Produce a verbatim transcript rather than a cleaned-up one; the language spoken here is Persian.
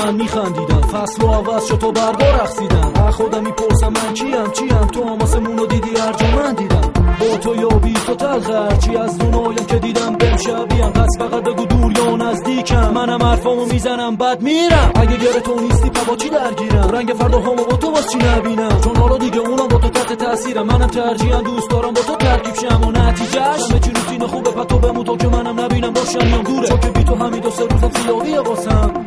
من میخندیدم، فصل و عوض شد تو برگا رقصیدم. خودم میپرسم من کیم چیم، تو هم آسمون رو دیدی هر جا من دیدم. با تو یا بی تو تلخ هرچی از دنیایم که دیدم بهم شبیهم. پس فقط بگو دور یا نزدیکم، منم حرفامو میزنم بعد میرم. اگه گره تو نیستی پا با چی درگیرم، رنگ فردا همو با تو باز چی نبینم. چون حالا دیگه اونم با تو تحت تاثیرم، منم ترجیحاً دوست دارم با تو ترکیب شم. و نتیجهش همه چی روتین خوبه، پس تو بمون تو که منم نبینم باشم یا دوره. چون که بی تو همین دو سه روزم سیاهیه واسم.